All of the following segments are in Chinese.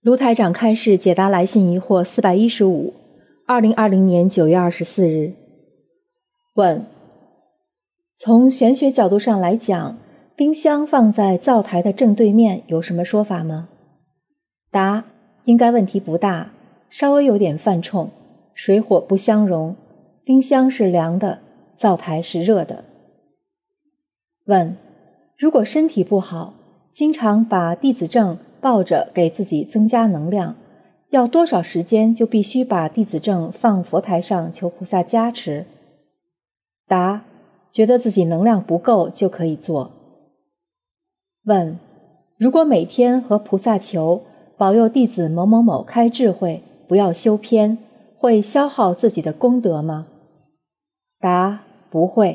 卢台长开示解答来信疑惑415 2020年9月24日。问：从玄学角度上来讲，冰箱放在灶台的正对面有什么说法吗？答：应该问题不大，稍微有点犯冲，水火不相容，冰箱是凉的，灶台是热的。问：如果身体不好，经常把弟子证抱着给自己增加能量，要多少时间就必须把弟子证放佛台上求菩萨加持？答：觉得自己能量不够就可以做。问：如果每天和菩萨求保佑弟子某某某开智慧，不要修偏，会消耗自己的功德吗？答：不会。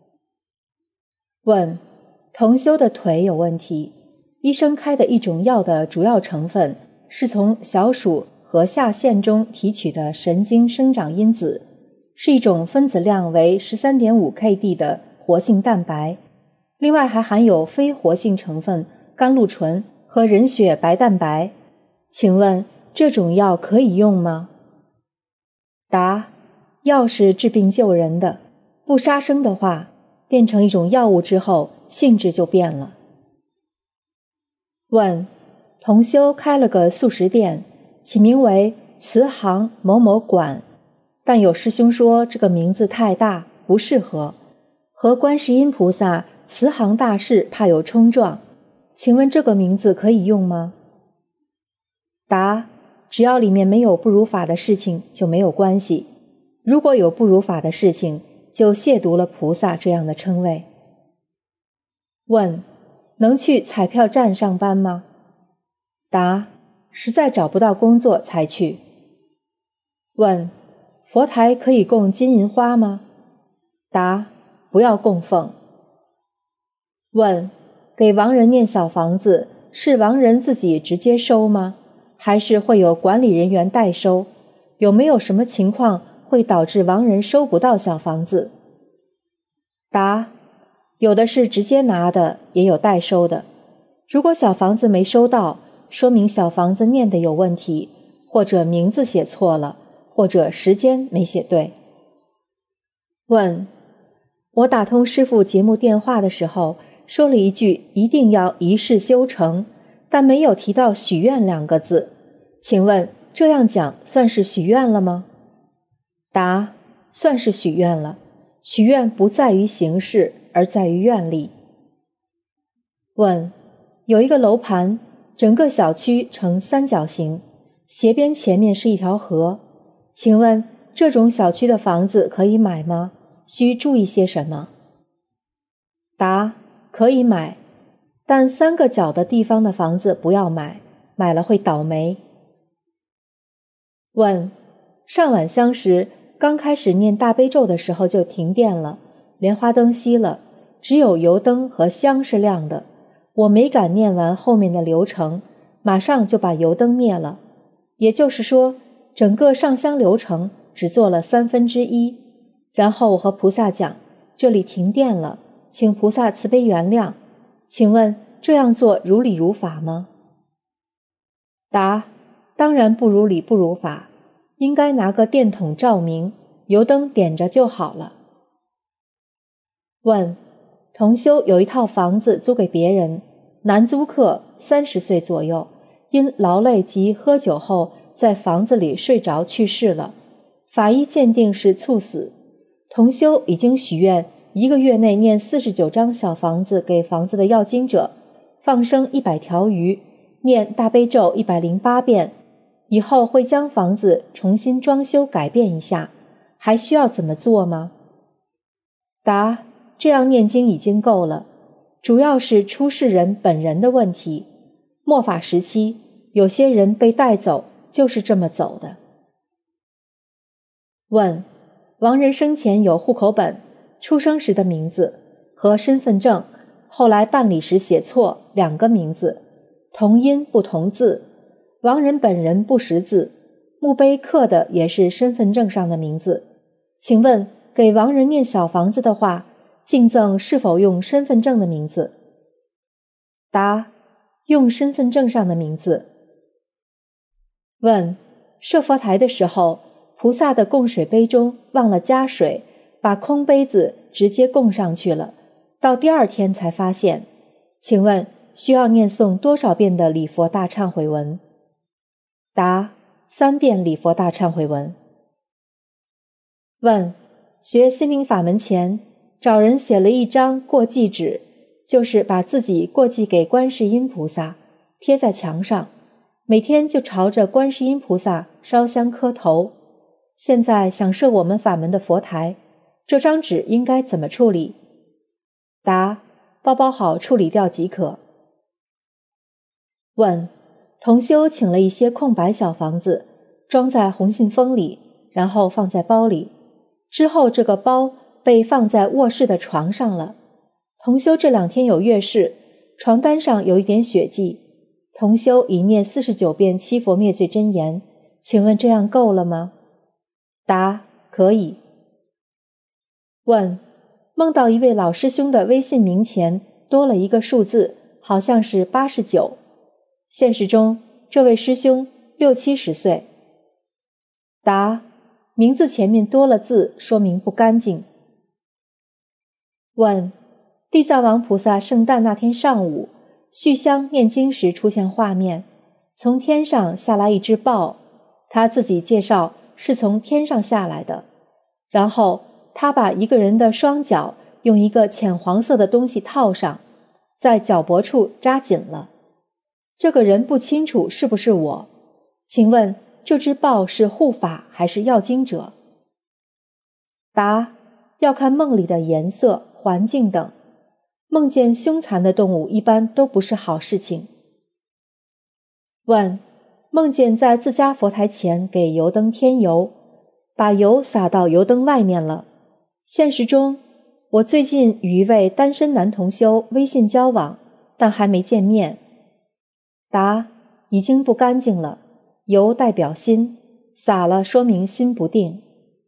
问：同修的腿有问题，医生开的一种药的主要成分是从小鼠和下腺中提取的神经生长因子，是一种分子量为 13.5 kD 的活性蛋白，另外还含有非活性成分甘露醇和人血白蛋白。请问这种药可以用吗？答：药是治病救人的，不杀生的话，变成一种药物之后性质就变了。问：同修开了个素食店，起名为慈航某某馆，但有师兄说这个名字太大，不适合，和观世音菩萨慈航大士怕有冲撞，请问这个名字可以用吗？答：只要里面没有不如法的事情就没有关系，如果有不如法的事情，就亵渎了菩萨这样的称谓。问：能去彩票站上班吗？答：实在找不到工作才去。问：佛台可以供金银花吗？答：不要供奉。问：给亡人念小房子，是亡人自己直接收吗？还是会有管理人员代收？有没有什么情况会导致亡人收不到小房子？答：有的是直接拿的，也有代收的。如果小房子没收到，说明小房子念的有问题，或者名字写错了，或者时间没写对。问：我打通师父节目电话的时候，说了一句一定要一世修成，但没有提到许愿2个字，请问这样讲算是许愿了吗？答：算是许愿了，许愿不在于形式，而在于愿力。问：有一个楼盘，整个小区呈三角形，斜边前面是一条河，请问这种小区的房子可以买吗？需注意些什么？答：可以买，但3个角的地方的房子不要买，买了会倒霉。问：上晚香时刚开始念大悲咒的时候就停电了，莲花灯熄了，只有油灯和香是亮的，我没敢念完后面的流程，马上就把油灯灭了，也就是说整个上香流程只做了1/3，然后我和菩萨讲，这里停电了，请菩萨慈悲原谅，请问这样做如理如法吗？答：当然不如理不如法，应该拿个电筒照明，油灯点着就好了。问：同修有一套房子租给别人，男租客30岁左右，因劳累及喝酒后在房子里睡着去世了，法医鉴定是猝死。同修已经许愿1个月内念49张小房子给房子的要经者，放生100条鱼，念大悲咒108遍，以后会将房子重新装修改变一下，还需要怎么做吗？答：这样念经已经够了，主要是出世人本人的问题。末法时期，有些人被带走，就是这么走的。问：亡人生前有户口本，出生时的名字和身份证，后来办理时写错2个名字，同音不同字，亡人本人不识字，墓碑刻的也是身份证上的名字，请问给亡人念小房子的话，敬赠是否用身份证的名字？答：用身份证上的名字。 问：设佛台的时候，菩萨的供水杯中忘了加水，把空杯子直接供上去了，到第二天才发现，请问需要念诵多少遍的礼佛大忏悔文？答：3遍礼佛大忏悔文。问：学心灵法门前，找人写了一张过继纸，就是把自己过继给观世音菩萨，贴在墙上，每天就朝着观世音菩萨烧香磕头。现在想设我们法门的佛台，这张纸应该怎么处理？答：包包好处理掉即可。问：同修请了一些空白小房子，装在红信封里，然后放在包里，之后这个包被放在卧室的床上了。同修这2天有月事，床单上有一点血迹，同修已念49遍七佛灭罪真言，请问这样够了吗？答：可以。问：梦到一位老师兄的微信名前多了一个数字，好像是89。现实中，这位师兄60-70岁。答：名字前面多了字，说明不干净。问：地藏王菩萨圣诞那天上午，续香念经时出现画面，从天上下来一只豹，他自己介绍是从天上下来的，然后他把一个人的双脚用一个浅黄色的东西套上，在脚脖处扎紧了。这个人不清楚是不是我，请问这只豹是护法还是要经者？答：要看梦里的颜色、环境等，梦见凶残的动物一般都不是好事情。问：梦见在自家佛台前给油灯添油，把油洒到油灯外面了。现实中，我最近与一位单身男同修微信交往，但还没见面。答：已经不干净了，油代表心，洒了说明心不定。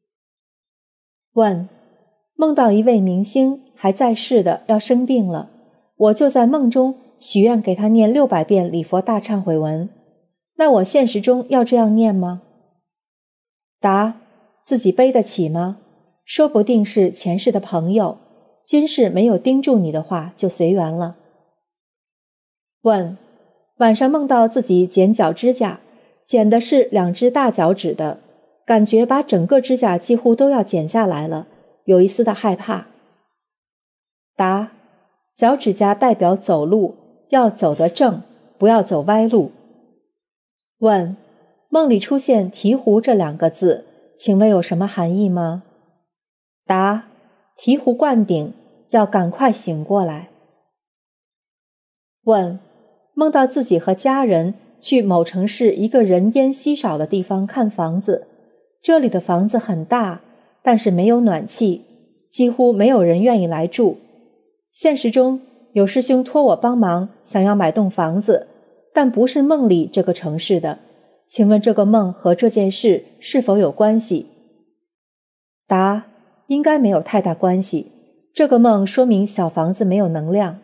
问：梦到一位明星还在世的要生病了，我就在梦中许愿给他念600遍礼佛大忏悔文，那我现实中要这样念吗？答：自己背得起吗？说不定是前世的朋友，今世没有盯住你的话就随缘了。问：晚上梦到自己剪脚指甲，剪的是2只大脚趾的，感觉把整个指甲几乎都要剪下来了，有一丝的害怕。答：脚趾甲代表走路，要走得正，不要走歪路。问：梦里出现醍醐这2个字，请问有什么含义吗？答：醍醐灌顶，要赶快醒过来。问：梦到自己和家人去某城市一个人烟稀少的地方看房子，这里的房子很大，但是没有暖气，几乎没有人愿意来住。现实中，有师兄托我帮忙，想要买栋房子，但不是梦里这个城市的，请问这个梦和这件事是否有关系？答：应该没有太大关系，这个梦说明小房子没有能量。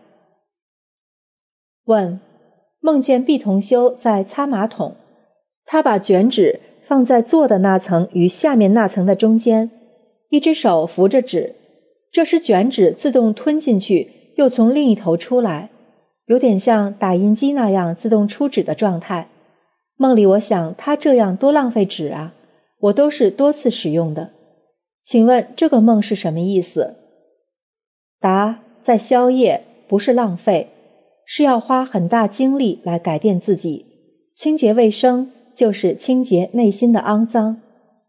问：梦见毕同修在擦马桶，他把卷纸放在坐的那层与下面那层的中间，一只手扶着纸，这时卷纸自动吞进去，又从另一头出来，有点像打印机那样自动出纸的状态。梦里我想他这样多浪费纸啊，我都是多次使用的，请问这个梦是什么意思？答：在消业，不是浪费，是要花很大精力来改变自己，清洁卫生就是清洁内心的肮脏。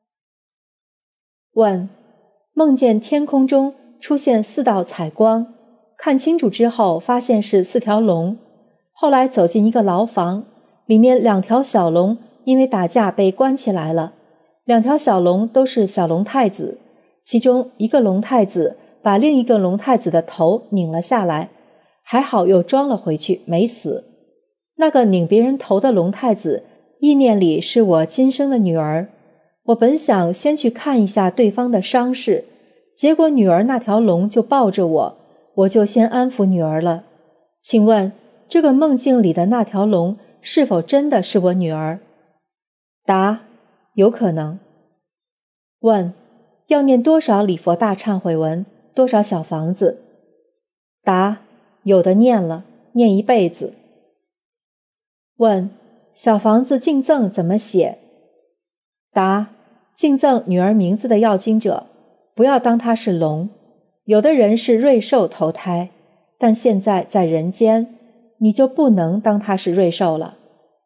问：梦见天空中出现4道彩光，看清楚之后发现是4条龙，后来走进一个牢房，里面2条小龙因为打架被关起来了，2条小龙都是小龙太子，其中一个龙太子把另一个龙太子的头拧了下来，还好又装了回去，没死。那个拧别人头的龙太子意念里是我今生的女儿，我本想先去看一下对方的伤势，结果女儿那条龙就抱着我，我就先安抚女儿了。请问这个梦境里的那条龙是否真的是我女儿？ 答：有可能。问：要念多少礼佛大忏悔文，多少小房子？答：有的念了，念一辈子。问：小房子敬赠怎么写？答：敬赠女儿名字的要经者，不要当她是龙。有的人是瑞兽投胎，但现在在人间，你就不能当她是瑞兽了。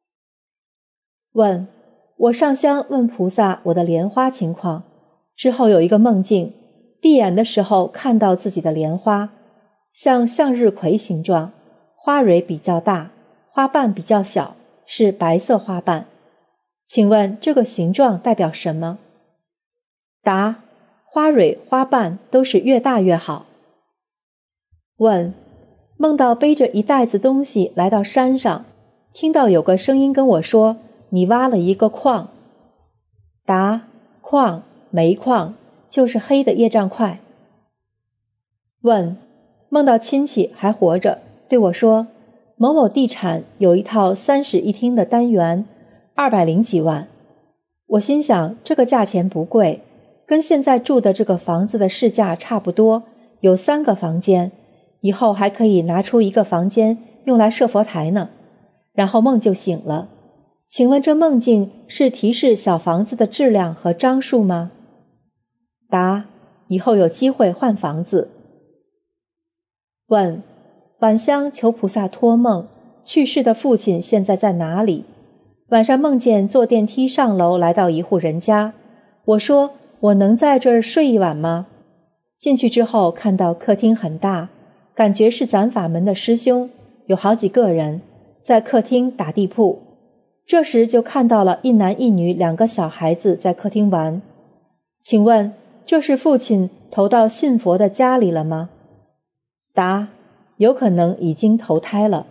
问：我上香问菩萨我的莲花情况，之后有一个梦境，闭眼的时候看到自己的莲花，像向日葵形状，花蕊比较大，花瓣比较小，是白色花瓣。请问这个形状代表什么？答：花蕊花瓣都是越大越好。问：梦到背着一袋子东西来到山上，听到有个声音跟我说，你挖了一个矿。答：矿，煤矿，就是黑的业障块。问：梦到亲戚还活着，对我说，某某地产有一套3室1厅的单元，200几万。我心想，这个价钱不贵，跟现在住的这个房子的市价差不多，有3个房间，以后还可以拿出一个房间用来设佛台呢。然后梦就醒了。请问这梦境是提示小房子的质量和张数吗？答：以后有机会换房子。问：晚香求菩萨托梦，去世的父亲现在在哪里？晚上梦见坐电梯上楼来到一户人家，我说我能在这儿睡一晚吗？进去之后看到客厅很大，感觉是咱法门的师兄，有好几个人在客厅打地铺。这时就看到了一男一女2个小孩子在客厅玩。请问这是父亲投到信佛的家里了吗？答：有可能已经投胎了。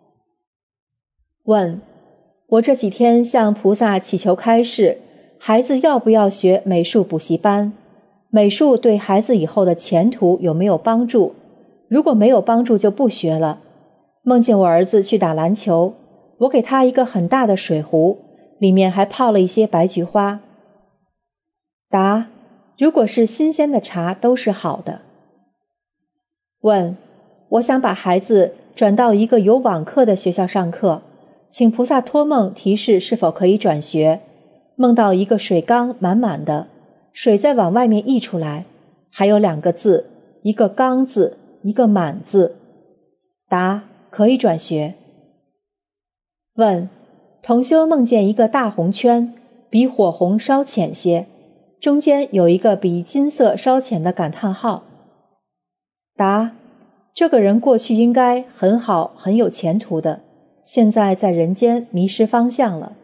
问：我这几天向菩萨祈求开示，孩子要不要学美术补习班？美术对孩子以后的前途有没有帮助？如果没有帮助就不学了。梦见我儿子去打篮球，我给他一个很大的水壶，里面还泡了一些白菊花。答：如果是新鲜的茶都是好的。问：我想把孩子转到一个有网课的学校上课，请菩萨托梦提示是否可以转学。梦到一个水缸满满的，水在往外面溢出来，还有2个字，一个缸字，一个满字。答：可以转学。问：同修梦见一个大红圈，比火红稍浅些，中间有一个比金色稍浅的感叹号。答：这个人过去应该很好很有前途的，现在在人间迷失方向了。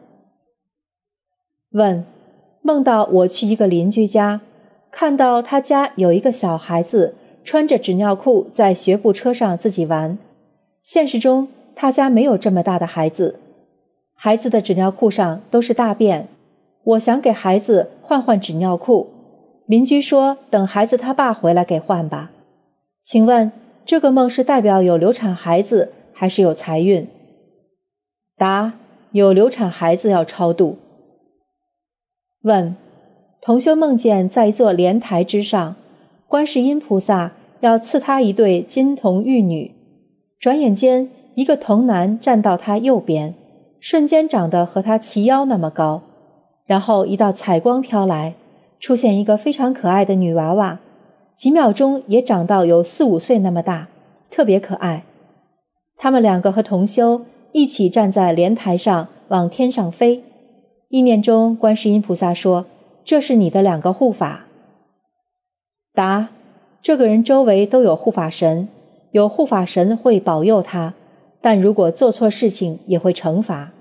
问：梦到我去一个邻居家，看到他家有一个小孩子穿着纸尿裤在学步车上自己玩，现实中他家没有这么大的孩子，孩子的纸尿裤上都是大便，我想给孩子换纸尿裤，邻居说等孩子他爸回来给换吧。请问这个梦是代表有流产孩子还是有财运？答：有流产孩子要超度。问：同修梦见在一座莲台之上，观世音菩萨要赐他一对金童玉女，转眼间一个童男站到他右边，瞬间长得和他齐腰那么高，然后一道彩光飘来，出现一个非常可爱的女娃娃，几秒钟也长到有4、5岁那么大，特别可爱。他们2个和同修一起站在莲台上往天上飞。意念中观世音菩萨说，这是你的2个护法。答：这个人周围都有护法神，有护法神会保佑他，但如果做错事情也会惩罚。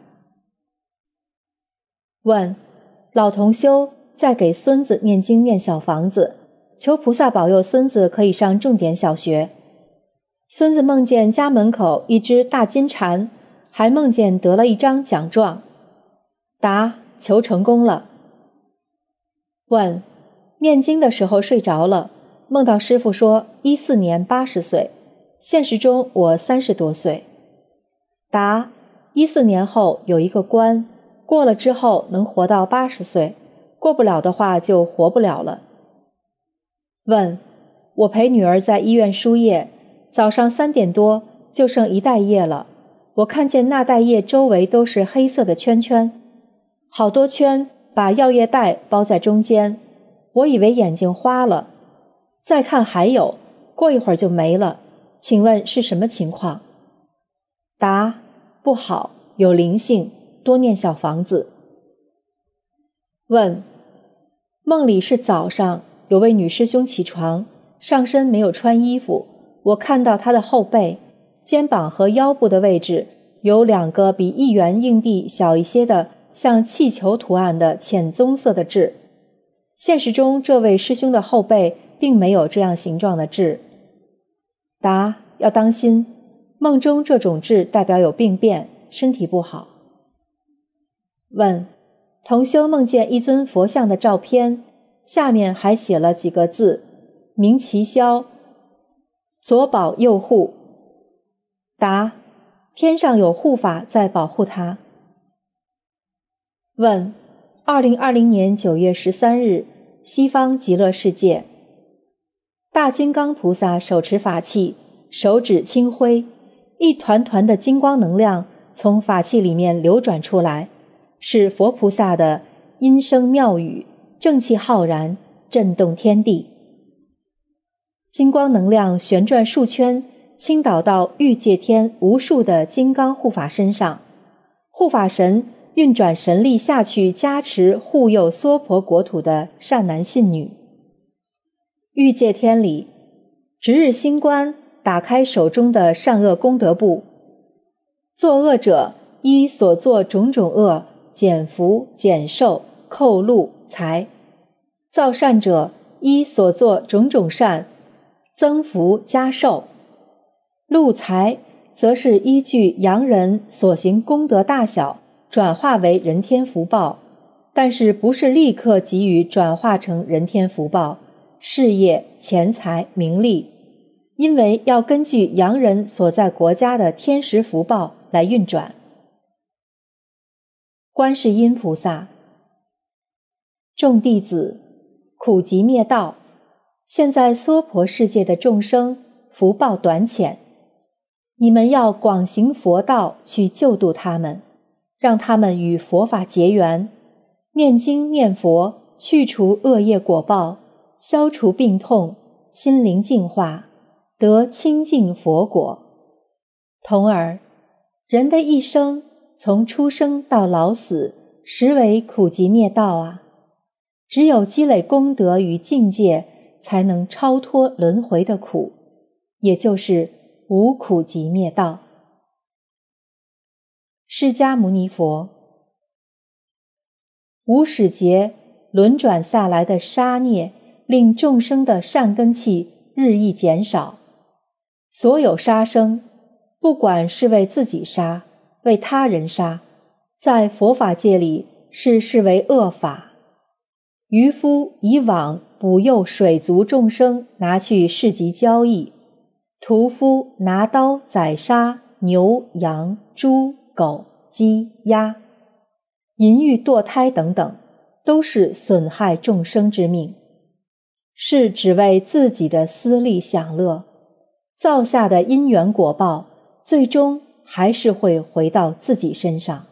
问：老同修在给孙子念经念小房子，求菩萨保佑孙子可以上重点小学。孙子梦见家门口一只大金蝉，还梦见得了一张奖状。答：求成功了。问：念经的时候睡着了，梦到师父说14年80岁，现实中我30多岁。答：14年后有一个官过了之后能活到80岁，过不了的话就活不了了。问：我陪女儿在医院输液，早上3点多就剩1袋液了，我看见那袋液周围都是黑色的圈圈，好多圈把药液袋包在中间，我以为眼睛花了，再看还有，过一会儿就没了，请问是什么情况？答：不好，有灵性，多念小房子。问：梦里是早上，有位女师兄起床，上身没有穿衣服，我看到她的后背、肩膀和腰部的位置有2个比1元硬币小一些的像气球图案的浅棕色的痣。现实中这位师兄的后背并没有这样形状的痣。答：要当心，梦中这种痣代表有病变，身体不好。问：同修梦见一尊佛像的照片，下面还写了几个字：明其消，左保右护。答：天上有护法在保护他。问：2020年9月13日，西方极乐世界，大金刚菩萨手持法器，手指轻挥，一团团的金光能量从法器里面流转出来，是佛菩萨的音声妙语，正气浩然，震动天地。金光能量旋转数圈，倾倒到欲界天无数的金刚护法身上，护法神运转神力下去加持护佑娑婆国土的善男信女。欲界天里，值日星官打开手中的善恶功德簿，作恶者依所作种种恶减福减寿扣禄财，造善者依所作种种善增福加寿。禄财则是依据洋人所行功德大小转化为人天福报，但是不是立刻给予转化成人天福报、事业、钱财、名利，因为要根据洋人所在国家的天时福报来运转。观世音菩萨：众弟子，苦集灭道，现在娑婆世界的众生福报短浅，你们要广行佛道去救度他们，让他们与佛法结缘，念经念佛，去除恶业果报，消除病痛，心灵净化，得清净佛果。童儿，人的一生从出生到老死，实为苦集灭道啊！只有积累功德与境界，才能超脱轮回的苦，也就是无苦集灭道。释迦牟尼佛：无始劫轮转下来的杀孽，令众生的善根气日益减少。所有杀生，不管是为自己杀，为他人杀，在佛法界里是视为恶法。渔夫以网捕诱水族众生拿去市集交易，屠夫拿刀宰杀牛、羊、猪、狗、鸡、鸭，淫欲堕胎等等，都是损害众生之命，是只为自己的私利享乐，造下的因缘果报，最终还是会回到自己身上。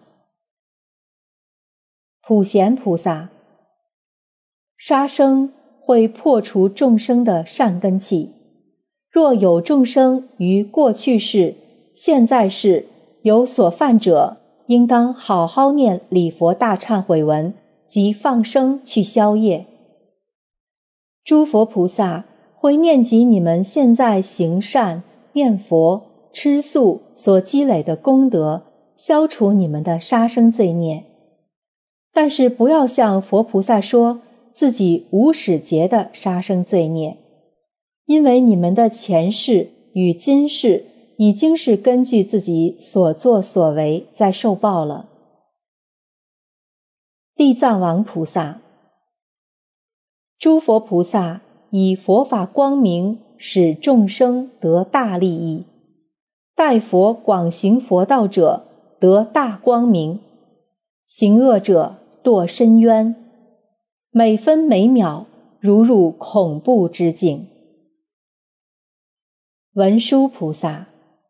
普贤菩萨：杀生会破除众生的善根气，若有众生于过去世、现在世有所犯者，应当好好念礼佛大忏悔文及放生去消业。诸佛菩萨会念及你们现在行善、念佛、吃素所积累的功德，消除你们的杀生罪孽。但是不要向佛菩萨说自己无始劫的杀生罪孽，因为你们的前世与今世已经是根据自己所作所为在受报了。地藏王菩萨：诸佛菩萨以佛法光明使众生得大利益，待佛广行佛道者得大光明， 行恶者堕深渊，每分每秒如入恐怖之境。文殊菩萨。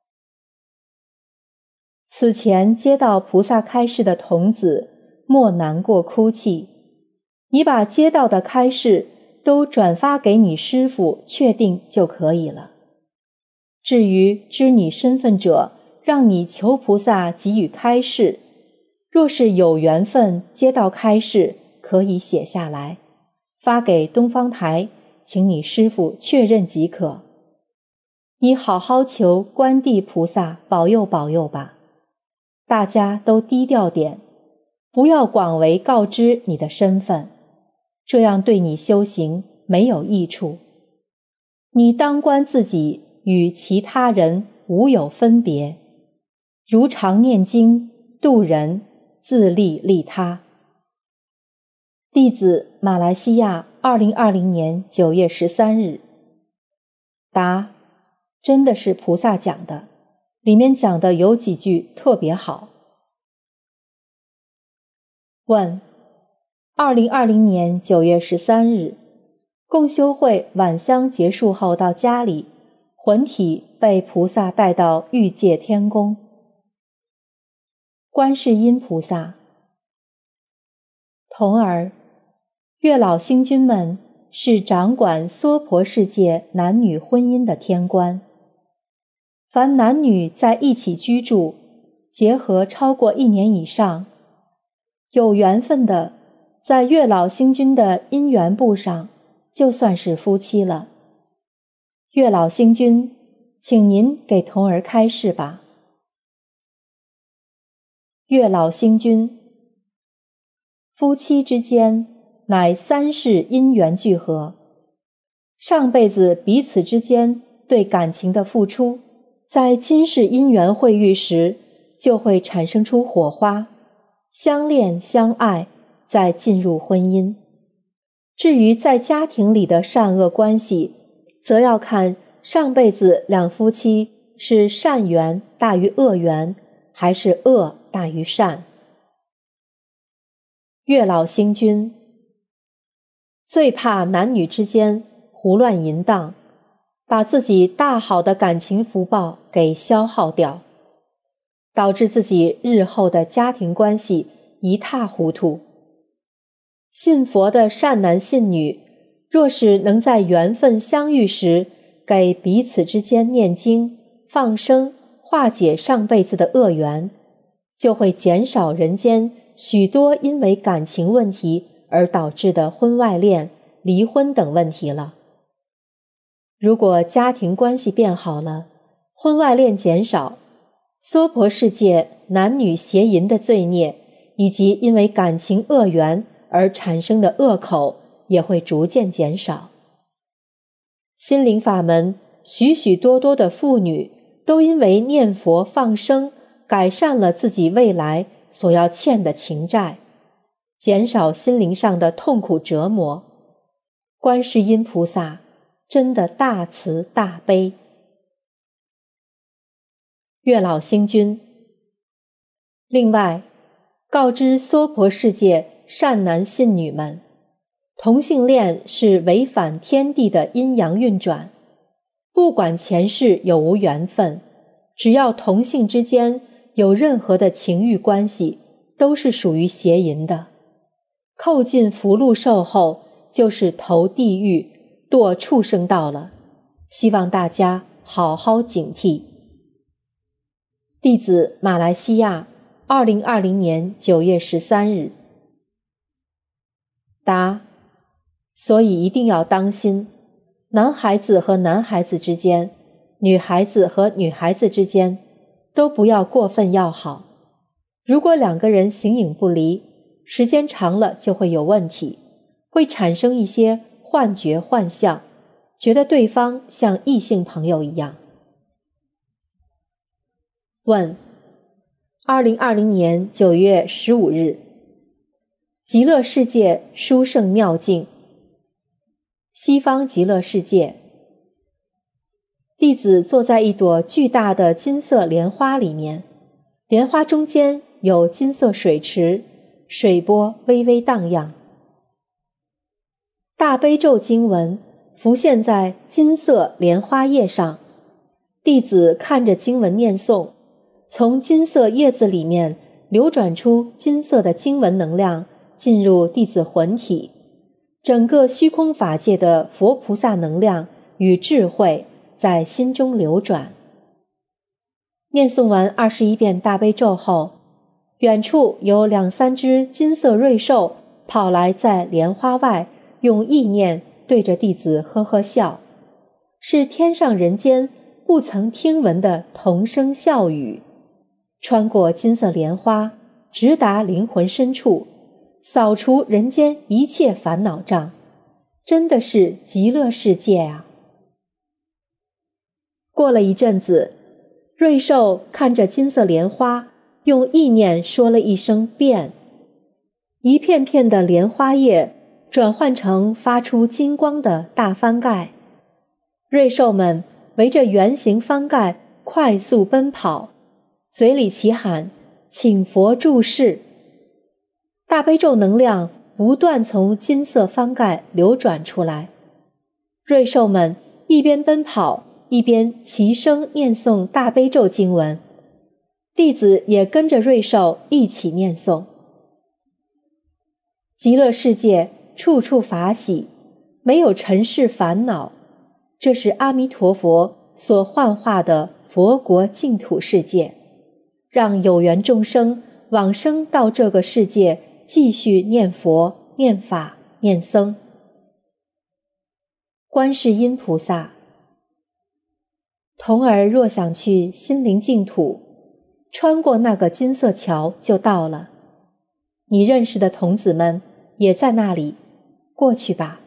此前接到菩萨开示的童子，莫难过哭泣。你把接到的开示都转发给你师父，确定就可以了。至于知你身份者，让你求菩萨给予开示，若是有缘分接到开示，可以写下来，发给东方台，请你师父确认即可。你好好求观地菩萨保佑保佑吧。大家都低调点，不要广为告知你的身份，这样对你修行没有益处。你当观自己与其他人无有分别，如常念经度人，自利利他。弟子马来西亚2020年9月13日。答：真的是菩萨讲的，里面讲的有几句特别好。问：2020年9月13日，共修会晚香结束后到家里，魂体被菩萨带到欲界天宫。观世音菩萨。童儿，月老星君们是掌管娑婆世界男女婚姻的天官。凡男女在一起居住，结合超过1年以上，有缘分的，在月老星君的姻缘簿上，就算是夫妻了。月老星君，请您给童儿开示吧。月老星君，夫妻之间乃3世因缘聚合，上辈子彼此之间对感情的付出，在今世因缘会遇时，就会产生出火花，相恋相爱，再进入婚姻。至于在家庭里的善恶关系，则要看上辈子两夫妻是善缘大于恶缘，还是恶大于善。月老星君，最怕男女之间胡乱淫荡，把自己大好的感情福报给消耗掉，导致自己日后的家庭关系一塌糊涂。信佛的善男信女，若是能在缘分相遇时，给彼此之间念经、放生，化解上辈子的恶缘，就会减少人间许多因为感情问题而导致的婚外恋、离婚等问题了。如果家庭关系变好了，婚外恋减少，娑婆世界男女邪淫的罪孽，以及因为感情恶缘而产生的恶口，也会逐渐减少。心灵法门许许多多的妇女都因为念佛放生，改善了自己未来所要欠的情债，减少心灵上的痛苦折磨。观世音菩萨真的大慈大悲。月老星君，另外告知娑婆世界善男信女们，同性恋是违反天地的阴阳运转，不管前世有无缘分，只要同性之间有任何的情欲关系，都是属于邪淫的。扣尽福禄寿后，就是投地狱、堕畜生道了。希望大家好好警惕。弟子马来西亚2020年9月13日。答：所以一定要当心，男孩子和男孩子之间，女孩子和女孩子之间，都不要过分要好。如果两个人形影不离，时间长了就会有问题，会产生一些幻觉幻象，觉得对方像异性朋友一样。问：2020年9月15日，极乐世界殊胜妙境。西方极乐世界，弟子坐在一朵巨大的金色莲花里面，莲花中间有金色水池， 水波微微荡漾。大悲咒经文浮现在金色莲花叶上，弟子看着经文念诵，从金色叶子里面流转出金色的经文能量，进入弟子魂体，整个虚空法界的佛菩萨能量与智慧在心中流转。念诵完21遍大悲咒后，远处有2、3只金色瑞兽跑来，在莲花外用意念对着弟子呵呵笑，是天上人间不曾听闻的童声笑语，穿过金色莲花，直达灵魂深处，扫除人间一切烦恼障，真的是极乐世界啊！过了一阵子，瑞兽看着金色莲花，用意念说了一声变，一片片的莲花叶转换成发出金光的大翻盖，瑞兽们围着圆形翻盖快速奔跑，嘴里齐喊请佛注释。大悲咒能量不断从金色翻盖流转出来，瑞兽们一边奔跑一边齐声念诵大悲咒经文，弟子也跟着瑞兽一起念诵。极乐世界处处法喜，没有尘世烦恼，这是阿弥陀佛所幻化的佛国净土世界，让有缘众生往生到这个世界，继续念佛、念法、念僧。观世音菩萨，童儿若想去心灵净土，穿过那个金色桥就到了。你认识的童子们也在那里，过去吧。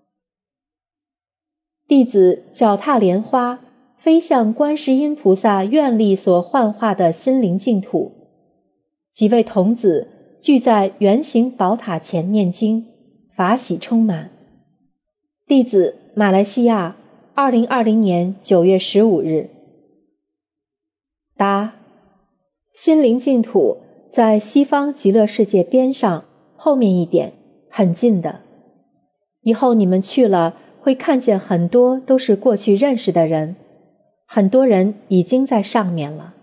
弟子脚踏莲花，飞向观世音菩萨愿力所幻化的心灵净土。几位童子聚在圆形宝塔前念经，法喜充满。弟子马来西亚2020年9月15日。答：心灵净土在西方极乐世界边上，后面一点，很近的。以后你们去了，会看见很多都是过去认识的人，很多人已经在上面了。